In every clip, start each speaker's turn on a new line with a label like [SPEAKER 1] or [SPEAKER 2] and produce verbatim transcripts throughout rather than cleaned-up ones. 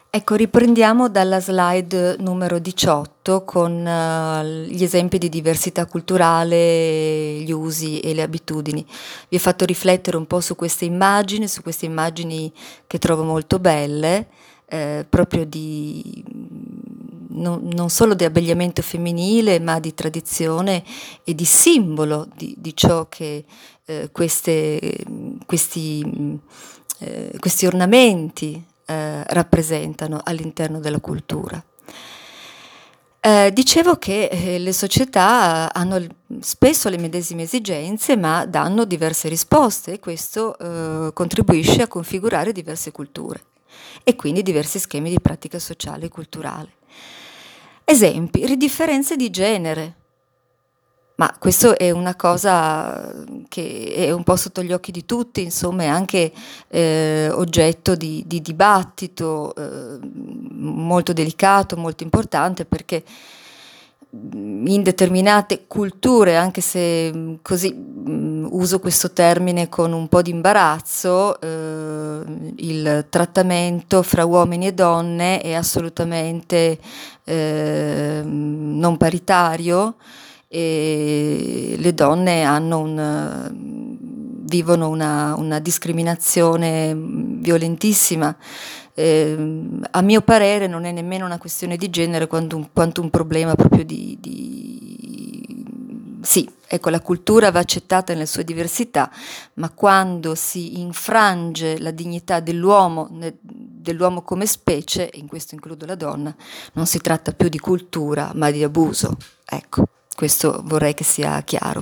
[SPEAKER 1] Ecco, riprendiamo dalla slide numero diciotto con eh, gli esempi di diversità culturale, gli usi e le abitudini. Vi ho fatto riflettere un po' su queste immagini, su queste immagini che trovo molto belle, eh, proprio di non, non solo di abbigliamento femminile, ma di tradizione e di simbolo di, di ciò che eh, queste, questi, eh, questi ornamenti eh, rappresentano all'interno della cultura. Eh, dicevo che eh, le società hanno spesso le medesime esigenze, ma danno diverse risposte e questo eh, contribuisce a configurare diverse culture e quindi diversi schemi di pratica sociale e culturale. Esempi, differenze di genere. Ma questo è una cosa che è un po' sotto gli occhi di tutti, insomma, è anche eh, oggetto di, di dibattito eh, molto delicato, molto importante, perché in determinate culture, anche se così mh, uso questo termine con un po' di imbarazzo, eh, il trattamento fra uomini e donne è assolutamente eh, non paritario. E le donne hanno un, vivono una, una discriminazione violentissima. Eh, a mio parere non è nemmeno una questione di genere quanto un, quanto un problema proprio di, di... Sì, ecco, la cultura va accettata nelle sue diversità, ma quando si infrange la dignità dell'uomo, dell'uomo come specie, e in questo includo la donna, non si tratta più di cultura, ma di abuso. Ecco. Questo vorrei che sia chiaro.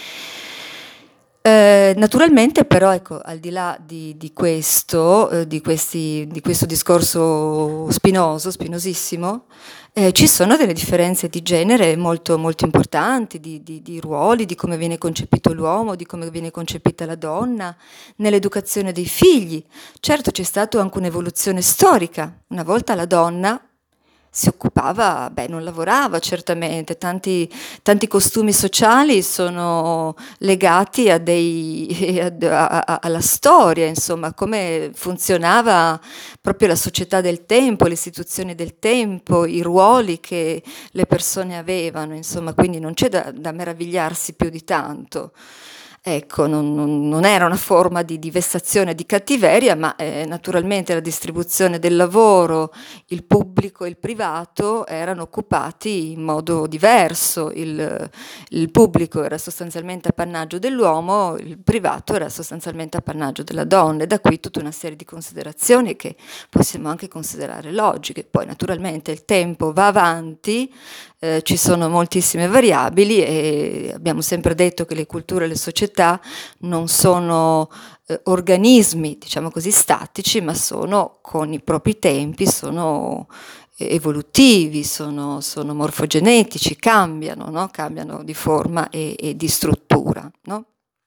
[SPEAKER 1] Eh, naturalmente però, ecco, al di là di, di questo, eh, di, questi, di questo discorso spinoso, spinosissimo, eh, ci sono delle differenze di genere molto, molto importanti, di, di, di ruoli, di come viene concepito l'uomo, di come viene concepita la donna, nell'educazione dei figli. Certo c'è stata anche un'evoluzione storica. Una volta la donna si occupava, beh, non lavorava certamente, tanti, tanti costumi sociali sono legati a dei, a, a, alla storia, insomma, come funzionava proprio la società del tempo, le istituzioni del tempo, i ruoli che le persone avevano, insomma, quindi non c'è da, da meravigliarsi più di tanto. Ecco, non, non, non era una forma di, di vessazione, di cattiveria, ma eh, naturalmente la distribuzione del lavoro, il pubblico e il privato erano occupati in modo diverso. Il, il pubblico era sostanzialmente appannaggio dell'uomo, il privato era sostanzialmente appannaggio della donna, e da qui tutta una serie di considerazioni che possiamo anche considerare logiche. Poi naturalmente il tempo va avanti, eh, ci sono moltissime variabili e abbiamo sempre detto che le culture e le società non sono eh, organismi, diciamo così, statici, ma sono con i propri tempi, sono evolutivi, sono, sono morfogenetici, cambiano, no? Cambiano di forma e, e di struttura, no?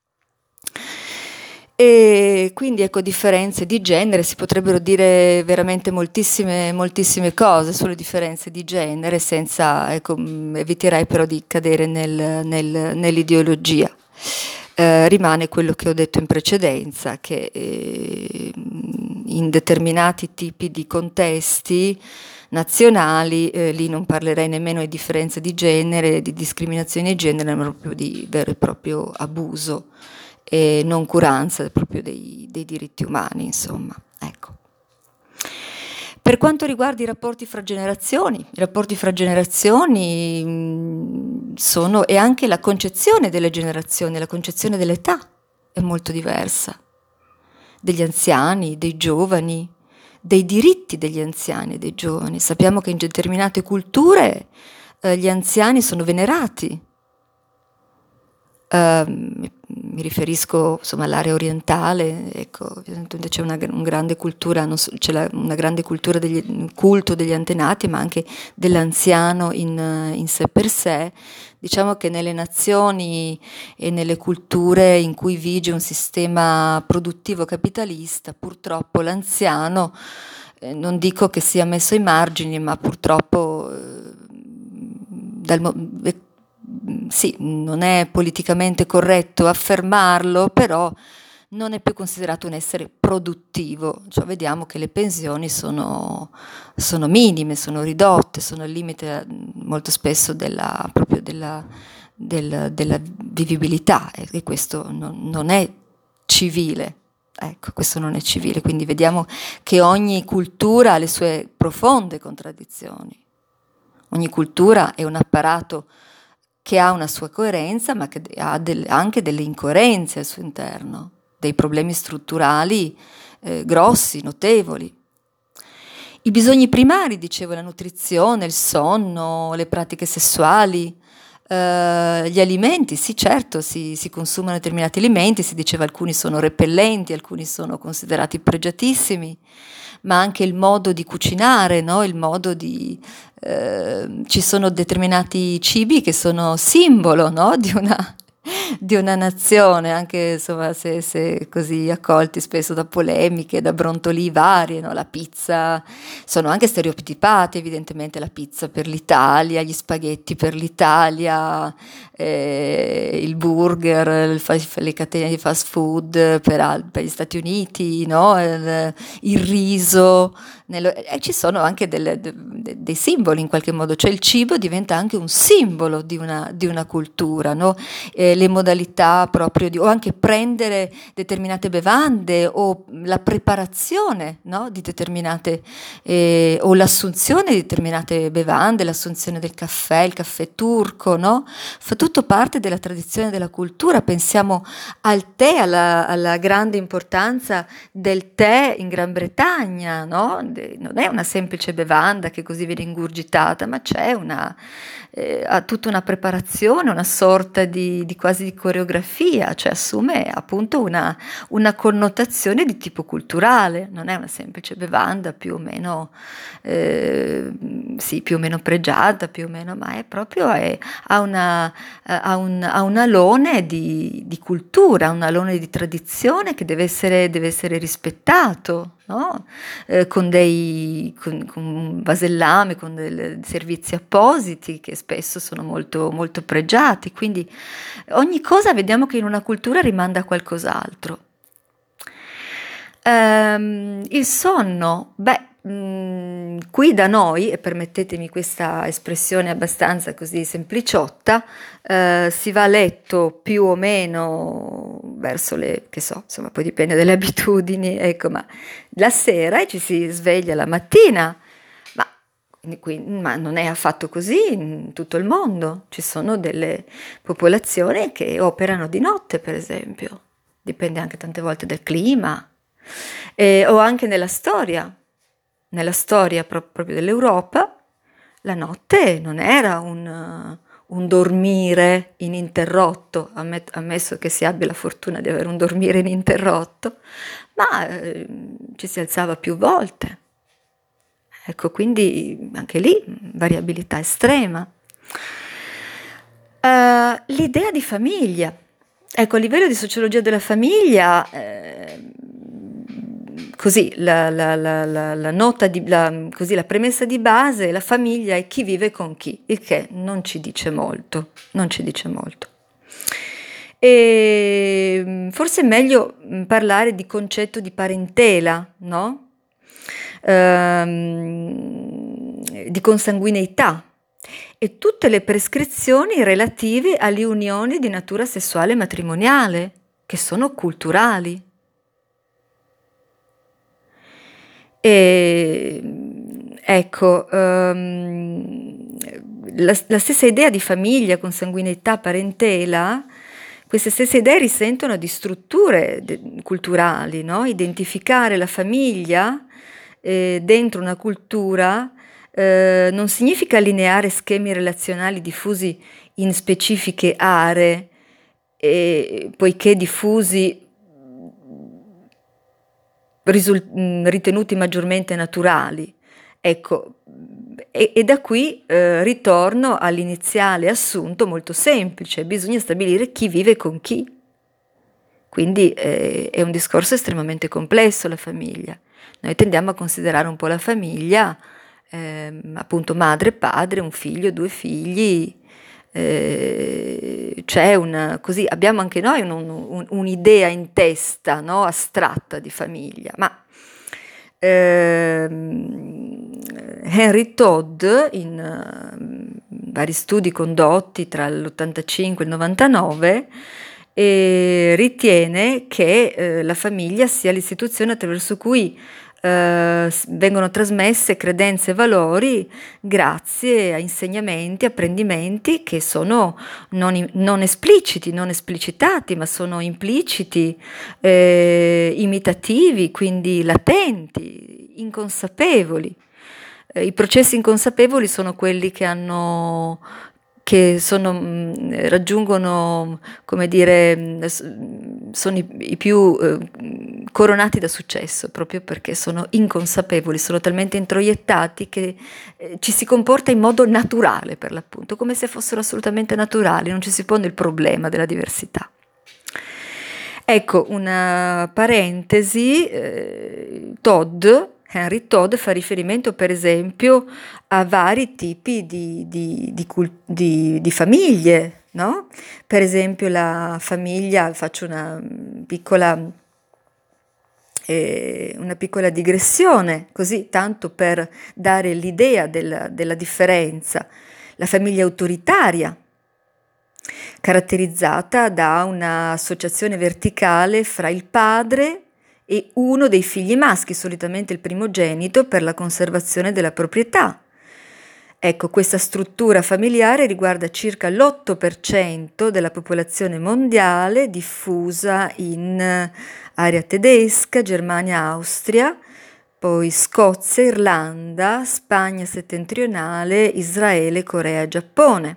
[SPEAKER 1] E quindi ecco, differenze di genere, si potrebbero dire veramente moltissime, moltissime cose sulle differenze di genere, senza, ecco, eviterei però di cadere nel, nel, nell'ideologia. Eh, rimane quello che ho detto in precedenza, che eh, in determinati tipi di contesti nazionali, eh, lì non parlerei nemmeno di differenze di genere, di discriminazione di genere, ma proprio di vero e proprio abuso e noncuranza proprio dei, dei diritti umani, insomma. Ecco. Per quanto riguarda i rapporti fra generazioni, i rapporti fra generazioni mh, sono, e anche la concezione delle generazioni, la concezione dell'età è molto diversa, degli anziani, dei giovani, dei diritti degli anziani e dei giovani. Sappiamo che in determinate culture eh, gli anziani sono venerati. Uh, mi, mi riferisco insomma all'area orientale, ecco, c'è una, una grande cultura, non so, c'è la, una grande cultura del culto degli antenati, ma anche dell'anziano in, in sé per sé. Diciamo che nelle nazioni e nelle culture in cui vige un sistema produttivo capitalista, purtroppo l'anziano, eh, non dico che sia messo ai margini, ma purtroppo eh, dal, eh, sì, non è politicamente corretto affermarlo, però non è più considerato un essere produttivo, cioè vediamo che le pensioni sono, sono minime, sono ridotte, sono al limite mh, molto spesso della, proprio della, del- della vivibilità e, e questo non, non è civile. Ecco, questo non è civile, quindi vediamo che ogni cultura ha le sue profonde contraddizioni. Ogni cultura è un apparato che ha una sua coerenza, ma che ha del- anche delle incoerenze al suo interno, dei problemi strutturali eh, grossi, notevoli. I bisogni primari, dicevo, la nutrizione, il sonno, le pratiche sessuali, eh, gli alimenti, sì certo, si, si consumano determinati alimenti, si diceva alcuni sono repellenti, alcuni sono considerati pregiatissimi, ma anche il modo di cucinare, no? Il modo di... eh, ci sono determinati cibi che sono simbolo, no? Di una, di una nazione, anche insomma, se, se così accolti spesso da polemiche, da brontoli varie, no? La pizza, sono anche stereotipate evidentemente la pizza per l'Italia, gli spaghetti per l'Italia, eh, il burger, il fa- le catene di fast food per, al- per gli Stati Uniti, no? Il, il riso, nello- e ci sono anche delle- de- de- dei simboli in qualche modo, cioè il cibo diventa anche un simbolo di una, di una cultura, no? Eh, le modalità proprio di, o anche prendere determinate bevande o la preparazione, no? Di determinate, eh, o l'assunzione di determinate bevande, l'assunzione del caffè, il caffè turco, no? Fa tutto parte della tradizione della cultura. Pensiamo al tè, alla, alla grande importanza del tè in Gran Bretagna, no? De- non è una semplice bevanda che così viene ingurgitata, ma c'è una, eh, ha tutta una preparazione, una sorta di, di quasi di coreografia, cioè assume appunto una, una connotazione di tipo culturale, non è una semplice bevanda più o meno, eh, sì, più o meno pregiata, più o meno, ma è proprio, è- ha una, eh, ha un, ha un alone di, di cultura, un alone di tradizione che deve essere, deve essere rispettato, no? Eh, con dei con, con un vasellame, con dei servizi appositi che spesso sono molto, molto pregiati. Quindi ogni cosa vediamo che in una cultura rimanda a qualcos'altro. Ehm, il sonno, beh, mm, qui da noi, e permettetemi questa espressione abbastanza così sempliciotta, eh, si va a letto più o meno verso le, che so, insomma, poi dipende dalle abitudini, ecco, ma la sera e ci si sveglia la mattina, ma, qui- ma non è affatto così in tutto il mondo. Ci sono delle popolazioni che operano di notte, per esempio. Dipende anche tante volte dal clima. Eh, o anche nella storia, nella storia pro- proprio dell'Europa, la notte non era un, eh, un dormire ininterrotto, ammet- ammesso che si abbia la fortuna di avere un dormire ininterrotto, ma eh, ci si alzava più volte. Ecco, quindi anche lì variabilità estrema. Eh, l'idea di famiglia. Ecco, a livello di sociologia della famiglia, eh, così la, la- la- la- la nota di, la, così, la premessa di base, la famiglia è chi vive con chi, il che non ci dice molto, non ci dice molto. E mm, forse è meglio mm, parlare di concetto di parentela, no? Ehm, di consanguineità e tutte le prescrizioni relative alle unioni di natura sessuale e matrimoniale, che sono culturali. E, ecco, ehm, la, la stessa idea di famiglia, consanguineità, parentela, queste stesse idee risentono di strutture de- culturali, no? Identificare la famiglia eh, dentro una cultura eh, non significa allineare schemi relazionali diffusi in specifiche aree, e, poiché diffusi risul- mh, ritenuti maggiormente naturali. Ecco, e, e da qui eh, ritorno all'iniziale assunto molto semplice, bisogna stabilire chi vive con chi. Quindi eh, è un discorso estremamente complesso la famiglia. Noi tendiamo a considerare un po' la famiglia, ehm, appunto madre, padre, un figlio, due figli, eh, c'è una, così, abbiamo anche noi un- un- un'idea in testa, no? Astratta di famiglia, ma ehm, Henry Todd, in eh, vari studi condotti tra l'ottantacinque e il novantanove, e ritiene che eh, la famiglia sia l'istituzione attraverso cui eh, s- vengono trasmesse credenze e valori grazie a insegnamenti, apprendimenti che sono non, i- non espliciti, non esplicitati, ma sono impliciti, eh, imitativi, quindi latenti, inconsapevoli. Eh, I processi inconsapevoli sono quelli che hanno che sono, mh, raggiungono, come dire, mh, s- mh, sono i, i più eh, coronati da successo, proprio perché sono inconsapevoli, sono talmente introiettati che eh, ci si comporta in modo naturale, per l'appunto, come se fossero assolutamente naturali, non ci si pone il problema della diversità. Ecco, una parentesi, eh, Todd, Henry Todd fa riferimento per esempio a vari tipi di, di- di cul- di- di famiglie, no? Per esempio la famiglia, faccio una mm, piccola, eh, una piccola digressione, così tanto per dare l'idea della della differenza. La famiglia autoritaria, caratterizzata da un'associazione verticale fra il padre e uno dei figli maschi, solitamente il primogenito, per la conservazione della proprietà. Ecco, questa struttura familiare riguarda circa l'otto per cento della popolazione mondiale, diffusa in eh, area tedesca, Germania, Austria, poi Scozia, Irlanda, Spagna settentrionale, Israele, Corea e Giappone.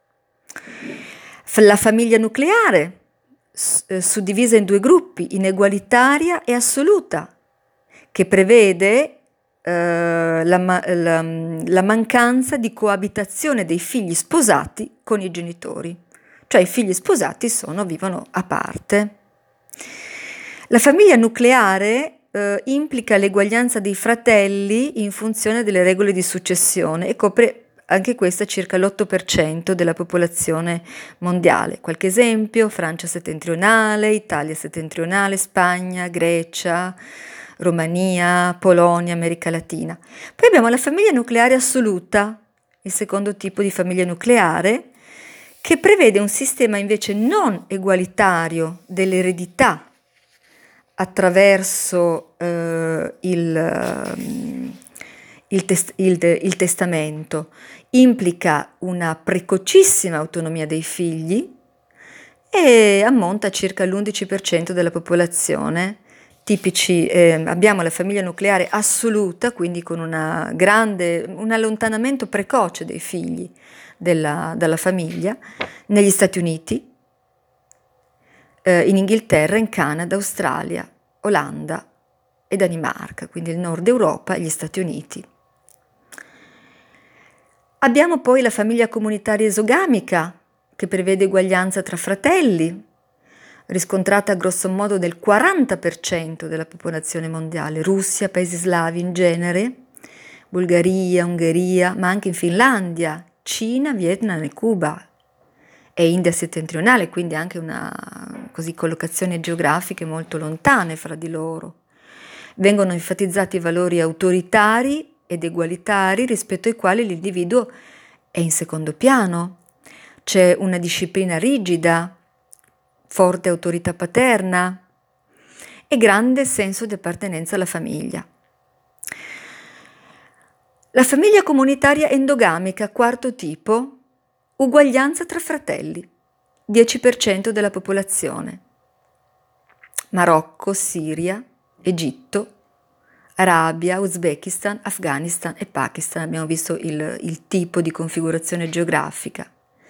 [SPEAKER 1] F- La famiglia nucleare, s- eh, suddivisa in due gruppi, inegualitaria e assoluta, che prevede eh, la, ma- la- la mancanza di coabitazione dei figli sposati con i genitori, cioè i figli sposati sono, vivono a parte. La famiglia nucleare eh, implica l'eguaglianza dei fratelli in funzione delle regole di successione e copre anche questa circa l'otto per cento della popolazione mondiale. Qualche esempio: Francia settentrionale, Italia settentrionale, Spagna, Grecia, Romania, Polonia, America Latina. Poi abbiamo la famiglia nucleare assoluta, il secondo tipo di famiglia nucleare, che prevede un sistema invece non egualitario dell'eredità attraverso eh, il, ehm, il, test- il- il testamento, implica una precocissima autonomia dei figli e ammonta a circa l'undici per cento della popolazione. Tipici, eh, abbiamo la famiglia nucleare assoluta, quindi con una grande, un allontanamento precoce dei figli della- dalla famiglia, negli Stati Uniti, eh, in Inghilterra, in Canada, Australia, Olanda e Danimarca, quindi il Nord Europa e gli Stati Uniti. Abbiamo poi la famiglia comunitaria esogamica, che prevede uguaglianza tra fratelli, riscontrata grosso modo nel quaranta per cento della popolazione mondiale, Russia, paesi slavi in genere, Bulgaria, Ungheria, ma anche in Finlandia, Cina, Vietnam e Cuba e India settentrionale, quindi anche una così, collocazioni geografiche molto lontane fra di loro. Vengono enfatizzati valori autoritari ed egualitari rispetto ai quali l'individuo è in secondo piano. C'è una disciplina rigida, forte autorità paterna e grande senso di appartenenza alla famiglia. La famiglia comunitaria endogamica, quarto tipo, uguaglianza tra fratelli, dieci per cento della popolazione. Marocco, Siria, Egitto, Arabia, Uzbekistan, Afghanistan e Pakistan. Abbiamo visto il, il tipo di configurazione geografica.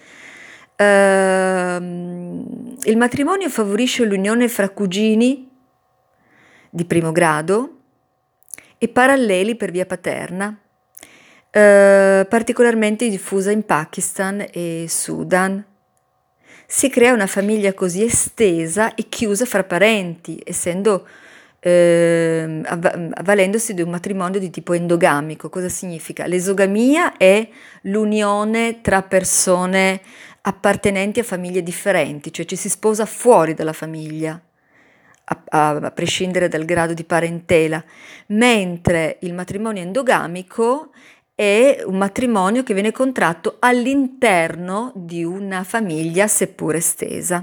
[SPEAKER 1] Ehm, il matrimonio favorisce l'unione fra cugini di primo grado e paralleli per via paterna, eh, particolarmente diffusa in Pakistan e Sudan. Si crea una famiglia così estesa e chiusa fra parenti, essendo eh, avv- avvalendosi di un matrimonio di tipo endogamico. Cosa significa? L'esogamia è l'unione tra persone appartenenti a famiglie differenti, cioè ci si sposa fuori dalla famiglia, a, a- a prescindere dal grado di parentela, mentre il matrimonio endogamico è un matrimonio che viene contratto all'interno di una famiglia seppur estesa.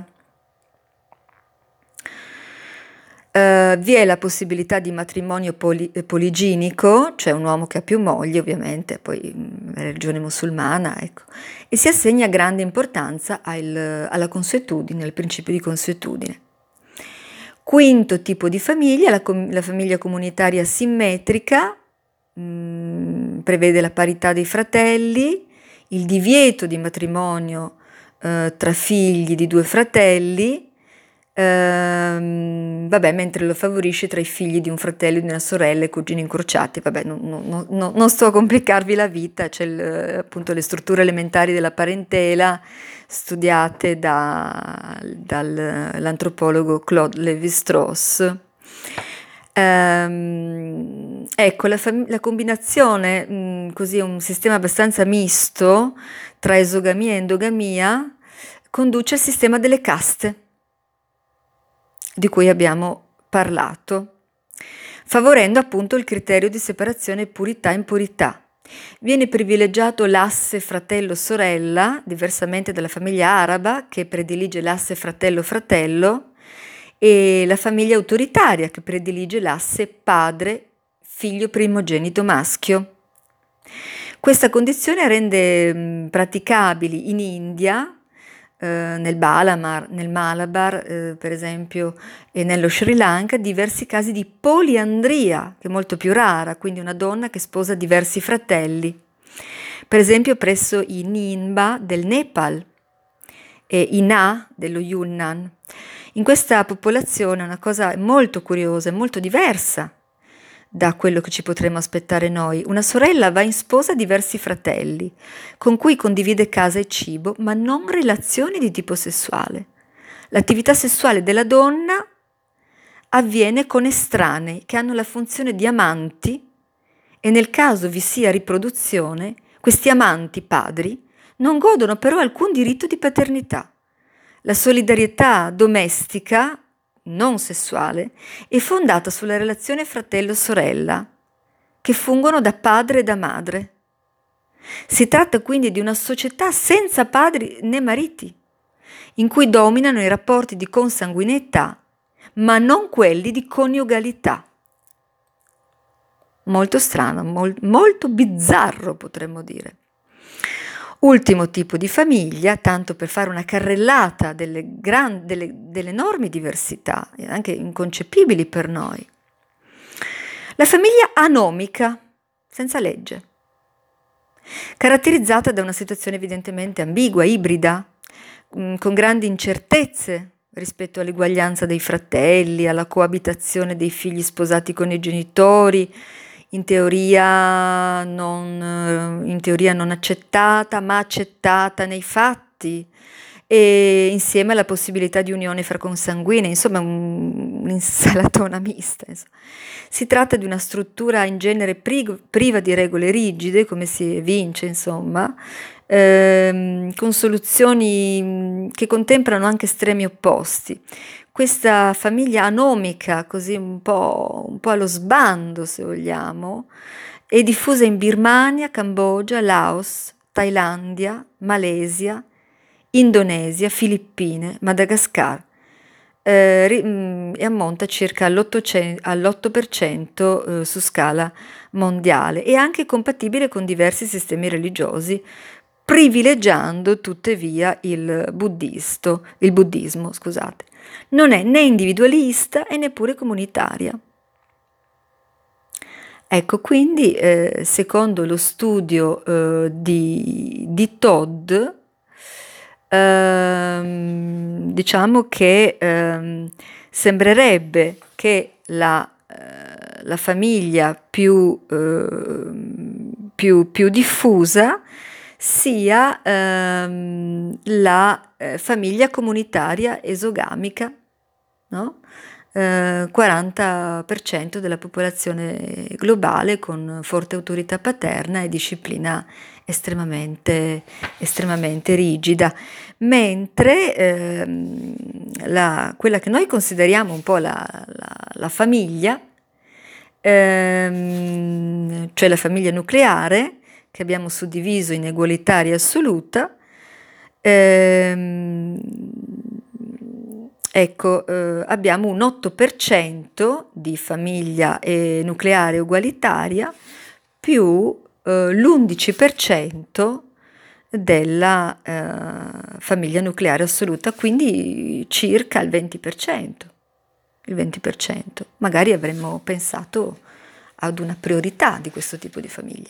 [SPEAKER 1] Eh, vi è la possibilità di matrimonio poli- eh, poliginico, cioè un uomo che ha più mogli, ovviamente, poi mm, religione musulmana, ecco, e si assegna grande importanza al- alla consuetudine, al principio di consuetudine. Quinto tipo di famiglia, la, com- la famiglia comunitaria simmetrica, mm, prevede la parità dei fratelli, il divieto di matrimonio eh, tra figli di due fratelli. Ehm, vabbè, mentre lo favorisce tra i figli di un fratello, di una sorella e cugini incrociati. Vabbè, non, non- non- non sto a complicarvi la vita, c'è il- appunto le strutture elementari della parentela studiate da- dall'antropologo Claude Lévi-Strauss. Ehm, ecco, la, fam- la combinazione, mh, così un sistema abbastanza misto tra esogamia e endogamia, conduce al sistema delle caste di cui abbiamo parlato, favorendo appunto il criterio di separazione purità-impurità. Viene privilegiato l'asse fratello-sorella, diversamente dalla famiglia araba che predilige l'asse fratello-fratello, e la famiglia autoritaria che predilige l'asse padre-figlio primogenito maschio. Questa condizione rende mh, praticabili in India, eh, nel Balamar, nel Malabar, eh, per esempio, e nello Sri Lanka, diversi casi di poliandria, che è molto più rara, quindi una donna che sposa diversi fratelli. Per esempio presso i Ninba del Nepal e i Na dello Yunnan. In questa popolazione una cosa molto curiosa e molto diversa da quello che ci potremmo aspettare noi. Una sorella va in sposa a diversi fratelli, con cui condivide casa e cibo, ma non relazioni di tipo sessuale. L'attività sessuale della donna avviene con estranei che hanno la funzione di amanti e nel caso vi sia riproduzione, questi amanti padri non godono però alcun diritto di paternità. La solidarietà domestica, non sessuale, è fondata sulla relazione fratello-sorella, che fungono da padre e da madre. Si tratta quindi di una società senza padri né mariti, in cui dominano i rapporti di consanguineità, ma non quelli di coniugalità. Molto strano, mol- molto bizzarro potremmo dire. Ultimo tipo di famiglia, tanto per fare una carrellata delle, gran, delle, delle enormi diversità, anche inconcepibili per noi. La famiglia anomica, senza legge, caratterizzata da una situazione evidentemente ambigua, ibrida, mh, con grandi incertezze rispetto all'eguaglianza dei fratelli, alla coabitazione dei figli sposati con i genitori, in teoria non, in teoria non accettata, ma accettata nei fatti, e insieme alla possibilità di unione fra consanguinei, insomma un- un'insalatona mista. Insomma. Si tratta di una struttura in genere pri- priva di regole rigide, come si evince, insomma, ehm, con soluzioni mh, che contemplano anche estremi opposti. Questa famiglia anomica, così un po', un po' allo sbando, se vogliamo, è diffusa in Birmania, Cambogia, Laos, Thailandia, Malesia, Indonesia, Filippine, Madagascar, eh, ri- mh, e ammonta circa all'otto per cento eh, su scala mondiale. È anche compatibile con diversi sistemi religiosi, privilegiando tuttavia il buddisto, il buddismo, scusate. Non è né individualista e neppure comunitaria. Ecco, quindi, eh, secondo lo studio eh, di, di Todd, ehm, diciamo che ehm, sembrerebbe che la, eh, la famiglia più, ehm, più, più diffusa sia ehm, la eh, famiglia comunitaria esogamica, no? eh, quaranta per cento della popolazione globale con forte autorità paterna e disciplina estremamente, estremamente rigida, mentre ehm, la, quella che noi consideriamo un po' la, la, la famiglia, ehm, cioè la famiglia nucleare, che abbiamo suddiviso in egualitaria assoluta, ehm, ecco, eh, abbiamo un otto per cento di famiglia eh, nucleare ugualitaria più eh, l'undici per cento della eh, famiglia nucleare assoluta, quindi circa il venti per cento. Il venti per cento. Magari avremmo pensato ad una priorità di questo tipo di famiglia.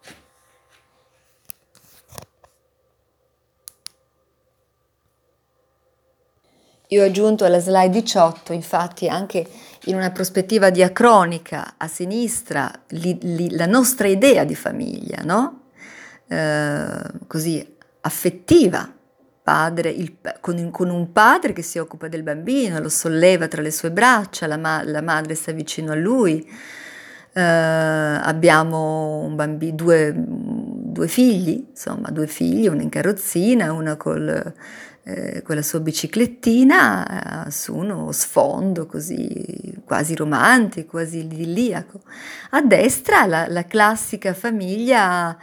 [SPEAKER 1] Io ho aggiunto alla slide diciotto, infatti, anche in una prospettiva diacronica a sinistra, li, li, la nostra idea di famiglia, no? Eh, così affettiva, padre, il, con, con un padre che si occupa del bambino, lo solleva tra le sue braccia, la, ma, la madre sta vicino a lui. Eh, abbiamo un bambino, due, due figli, insomma, due figli, una in carrozzina, una col Eh, con la sua biciclettina eh, su uno sfondo così quasi romantico, quasi idilliaco. A destra la, la classica famiglia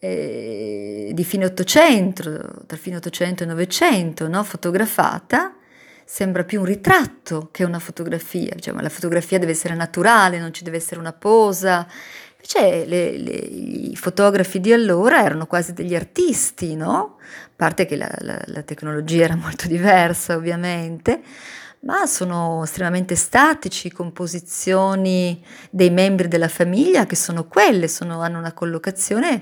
[SPEAKER 1] eh, di fine Ottocento, tra fine Ottocento e Novecento, no? Fotografata, sembra più un ritratto che una fotografia, diciamo, la fotografia deve essere naturale, non ci deve essere una posa. Invece le, le, i fotografi di allora erano quasi degli artisti, no? A parte che la, la, la tecnologia era molto diversa, ovviamente, ma sono estremamente statici, composizioni dei membri della famiglia che sono quelle, sono, hanno una collocazione,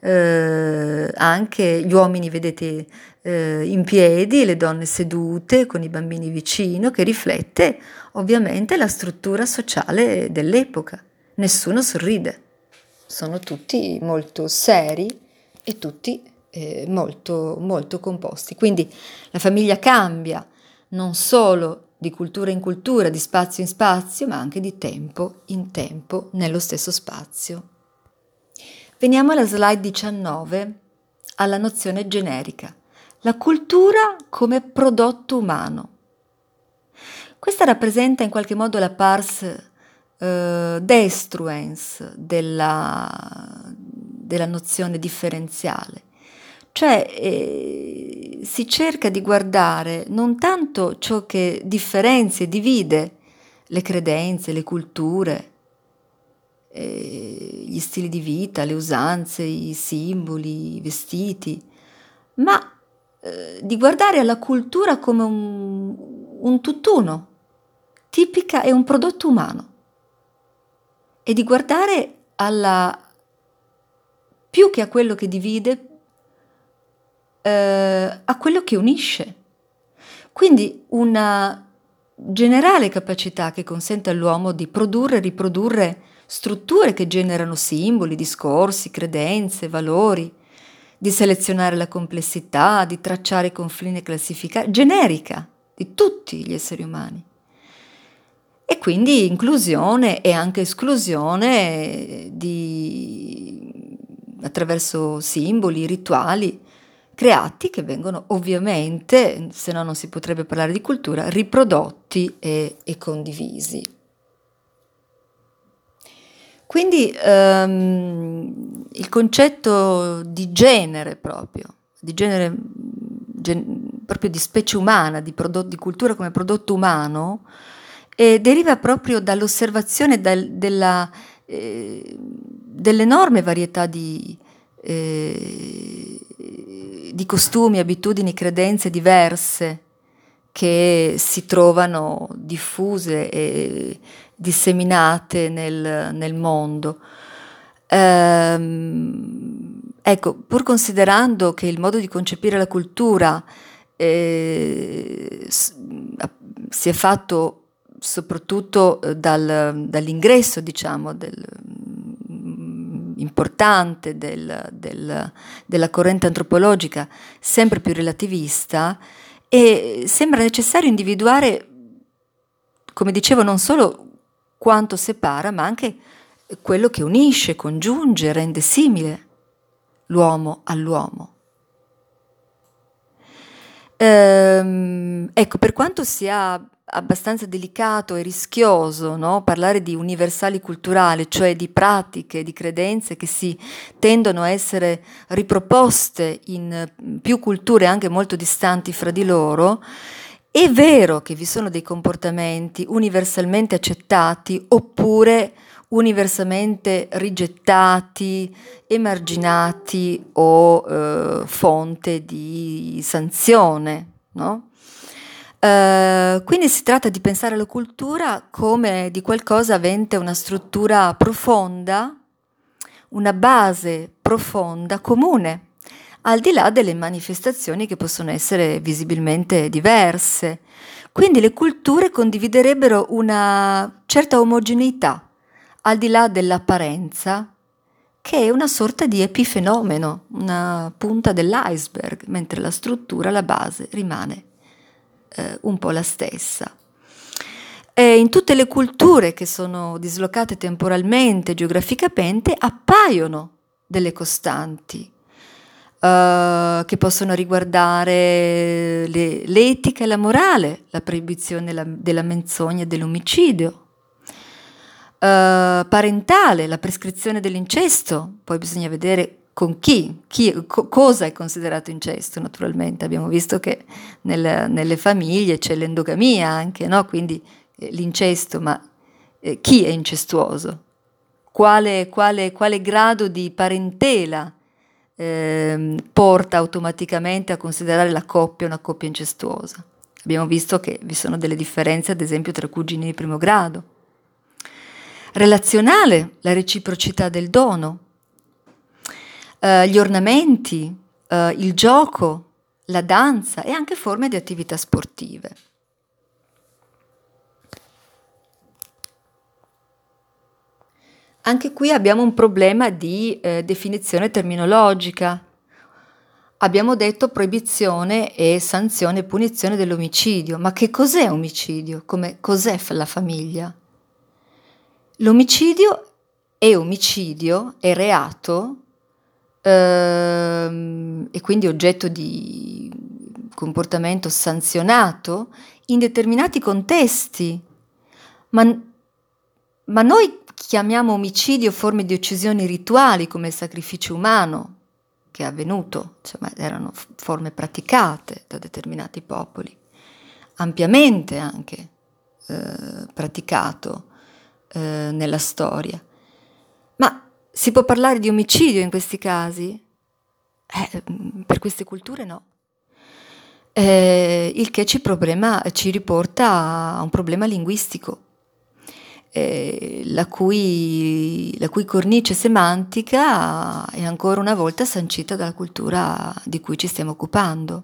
[SPEAKER 1] eh, anche gli uomini, vedete, eh, in piedi, le donne sedute con i bambini vicino, che riflette ovviamente la struttura sociale dell'epoca. Nessuno sorride, sono tutti molto seri e tutti eh, molto, molto composti. Quindi la famiglia cambia non solo di cultura in cultura, di spazio in spazio, ma anche di tempo in tempo nello stesso spazio. Veniamo alla slide diciannove, alla nozione generica. La cultura come prodotto umano. Questa rappresenta in qualche modo la pars Uh, destruens della, della nozione differenziale, cioè eh, si cerca di guardare non tanto ciò che differenzia e divide le credenze, le culture, eh, gli stili di vita, le usanze, i simboli, i vestiti, ma eh, di guardare alla cultura come un, un tutt'uno, tipica e un prodotto umano. E di guardare alla, più che a quello che divide, eh, a quello che unisce. Quindi una generale capacità che consente all'uomo di produrre e riprodurre strutture che generano simboli, discorsi, credenze, valori, di selezionare la complessità, di tracciare confini e classificare, generica di tutti gli esseri umani. E quindi inclusione e anche esclusione di, attraverso simboli, rituali creati che vengono ovviamente, se no non si potrebbe parlare di cultura, riprodotti e, e condivisi. Quindi ehm, il concetto di genere proprio, di genere gen, proprio di specie umana, di, prodotto, di cultura come prodotto umano, E deriva proprio dall'osservazione dal, della, eh, dell'enorme varietà di, eh, di costumi, abitudini, credenze diverse che si trovano diffuse e disseminate nel, nel mondo. Ehm, ecco, pur considerando che il modo di concepire la cultura eh, si è fatto soprattutto dal, dall'ingresso, diciamo, del, importante del, del, della corrente antropologica sempre più relativista, e sembra necessario individuare come dicevo, non solo quanto separa, ma anche quello che unisce, congiunge, rende simile l'uomo all'uomo. Ehm, ecco, per quanto sia abbastanza delicato e rischioso, no, parlare di universali culturali, cioè di pratiche, di credenze che si tendono a essere riproposte in più culture anche molto distanti fra di loro, è vero che vi sono dei comportamenti universalmente accettati oppure universalmente rigettati, emarginati o eh, fonte di sanzione, no? Eh, quindi si tratta di pensare alla cultura come di qualcosa avente una struttura profonda, una base profonda, comune, al di là delle manifestazioni che possono essere visibilmente diverse. Quindi le culture condividerebbero una certa omogeneità, al di là dell'apparenza, che è una sorta di epifenomeno, una punta dell'iceberg, mentre la struttura, la base, rimane eh, un po' la stessa. E in tutte le culture che sono dislocate temporalmente, geograficamente, appaiono delle costanti uh, che possono riguardare le, l'etica e la morale, la proibizione la, della menzogna e dell'omicidio, uh, parentale, la prescrizione dell'incesto, poi bisogna vedere con chi, chi co- cosa è considerato incesto, naturalmente. Abbiamo visto che nel, nelle famiglie c'è l'endogamia anche, no? Quindi eh, l'incesto, ma eh, chi è incestuoso? Quale, quale, quale grado di parentela eh, porta automaticamente a considerare la coppia una coppia incestuosa? Abbiamo visto che vi sono delle differenze, ad esempio, tra cugini di primo grado. Relazionale, la reciprocità del dono. Uh, gli ornamenti, uh, il gioco, la danza e anche forme di attività sportive. Anche qui abbiamo un problema di eh, definizione terminologica. Abbiamo detto proibizione e sanzione e punizione dell'omicidio, ma che cos'è omicidio? Come, cos'è la famiglia? L'omicidio è omicidio, è reato, ehm, e quindi oggetto di comportamento sanzionato in determinati contesti, ma, ma noi chiamiamo omicidio forme di uccisioni rituali come il sacrificio umano che è avvenuto, insomma erano forme praticate da determinati popoli, ampiamente anche eh, praticato eh, nella storia. Ma si può parlare di omicidio in questi casi? Eh, per queste culture no. Eh, il che ci, problema, ci riporta a un problema linguistico, eh, la, cui, la cui cornice semantica è ancora una volta sancita dalla cultura di cui ci stiamo occupando.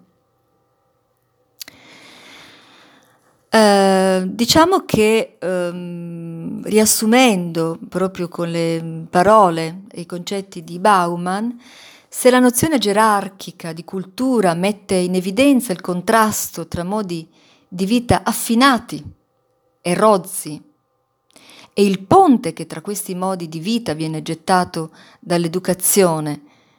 [SPEAKER 1] Eh, diciamo che ehm, riassumendo proprio con le parole e i concetti di Bauman, se la nozione gerarchica di cultura mette in evidenza il contrasto tra modi di vita affinati e rozzi e il ponte che tra questi modi di vita viene gettato dall'educazione,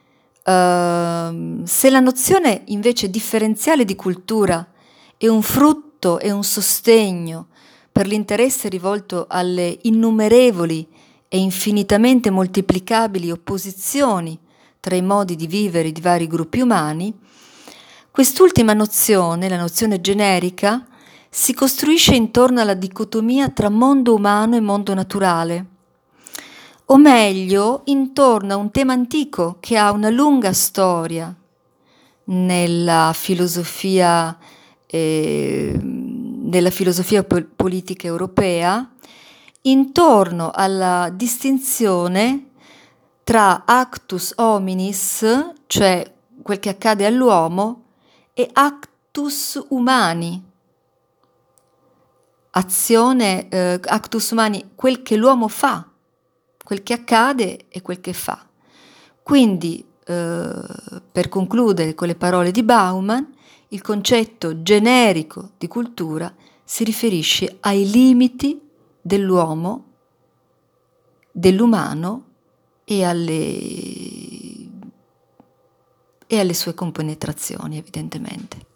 [SPEAKER 1] ehm, se la nozione invece differenziale di cultura è un frutto e un sostegno per l'interesse rivolto alle innumerevoli e infinitamente moltiplicabili opposizioni tra i modi di vivere di vari gruppi umani, quest'ultima nozione, la nozione generica, si costruisce intorno alla dicotomia tra mondo umano e mondo naturale, o meglio, intorno a un tema antico che ha una lunga storia nella filosofia, eh, nella filosofia po- politica europea, intorno alla distinzione tra actus hominis, cioè quel che accade all'uomo, e actus umani, azione, eh, actus umani, quel che l'uomo fa, quel che accade e quel che fa. Quindi, eh, per concludere con le parole di Bauman, il concetto generico di cultura si riferisce ai limiti dell'uomo, dell'umano e alle, e alle sue compenetrazioni, evidentemente.